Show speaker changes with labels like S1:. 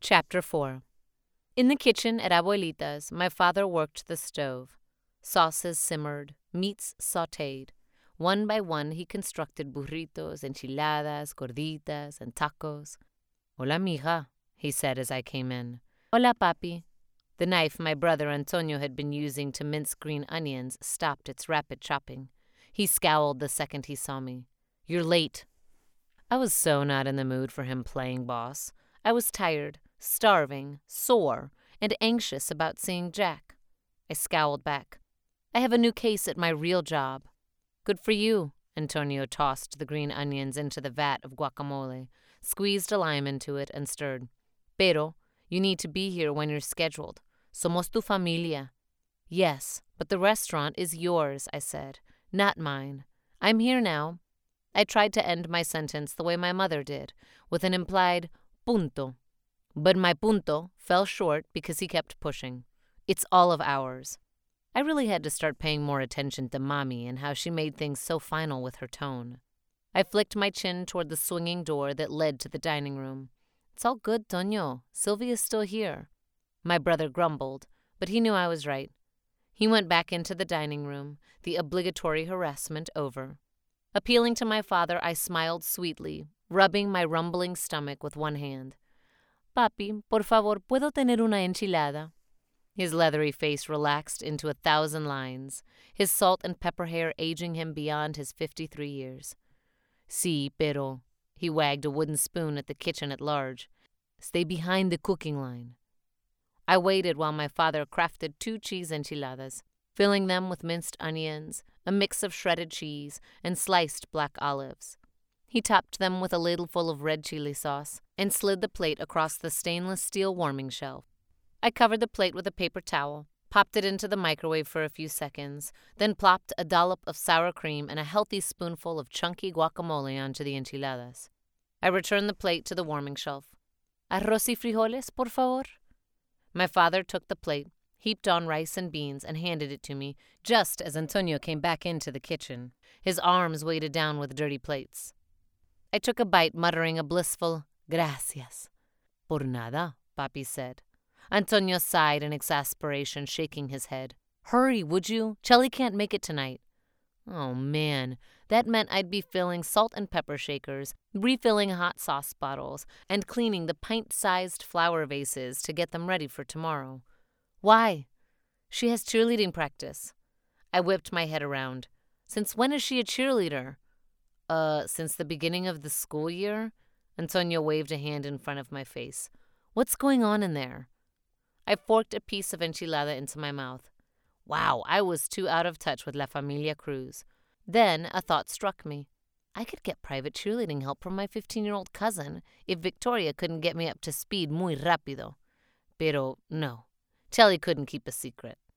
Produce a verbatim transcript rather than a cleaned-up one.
S1: Chapter four. In the kitchen at Abuelita's, my father worked the stove. Sauces simmered, meats sautéed. One by one he constructed burritos, enchiladas, gorditas, and tacos. "Hola, mija," he said as I came in. "Hola, papi." The knife my brother Antonio had been using to mince green onions stopped its rapid chopping. He scowled the second he saw me. "You're late." I was so not in the mood for him playing boss. I was tired, starving, sore, and anxious about seeing Jack. I scowled back. "I have a new case at my real job." "Good for you." Antonio tossed the green onions into the vat of guacamole, squeezed a lime into it, and stirred. "Pero, you need to be here when you're scheduled. Somos tu familia." "Yes, but the restaurant is yours," I said, "not mine. I'm here now." I tried to end my sentence the way my mother did, with an implied punto. But my punto fell short because he kept pushing. "It's all of ours." I really had to start paying more attention to Mommy and how she made things so final with her tone. I flicked my chin toward the swinging door that led to the dining room. "It's all good, Toño. Sylvia's still here." My brother grumbled, but he knew I was right. He went back into the dining room, the obligatory harassment over. Appealing to my father, I smiled sweetly, rubbing my rumbling stomach with one hand. "Papi, por favor, ¿puedo tener una enchilada?" His leathery face relaxed into a thousand lines, his salt and pepper hair aging him beyond his fifty-three years. "Sí, pero," he wagged a wooden spoon at the kitchen at large. "Stay behind the cooking line." I waited while my father crafted two cheese enchiladas, filling them with minced onions, a mix of shredded cheese, and sliced black olives. He topped them with a ladleful of red chili sauce and slid the plate across the stainless steel warming shelf. I covered the plate with a paper towel, popped it into the microwave for a few seconds, then plopped a dollop of sour cream and a healthy spoonful of chunky guacamole onto the enchiladas. I returned the plate to the warming shelf. "Arroz y frijoles, por favor?" My father took the plate, heaped on rice and beans, and handed it to me, just as Antonio came back into the kitchen, his arms weighted down with dirty plates. I took a bite, muttering a blissful, "Gracias." "Por nada," Papi said. Antonio sighed in exasperation, shaking his head. "Hurry, would you? Chelly can't make it tonight." Oh, man. That meant I'd be filling salt and pepper shakers, refilling hot sauce bottles, and cleaning the pint-sized flower vases to get them ready for tomorrow. "Why?" "She has cheerleading practice." I whipped my head around. "Since when is she a cheerleader?" Uh, since the beginning of the school year?" Antonio waved a hand in front of my face. "What's going on in there?" I forked a piece of enchilada into my mouth. Wow, I was too out of touch with La Familia Cruz. Then a thought struck me. I could get private cheerleading help from my fifteen-year-old cousin if Victoria couldn't get me up to speed muy rápido. Pero no, Chelly couldn't keep a secret.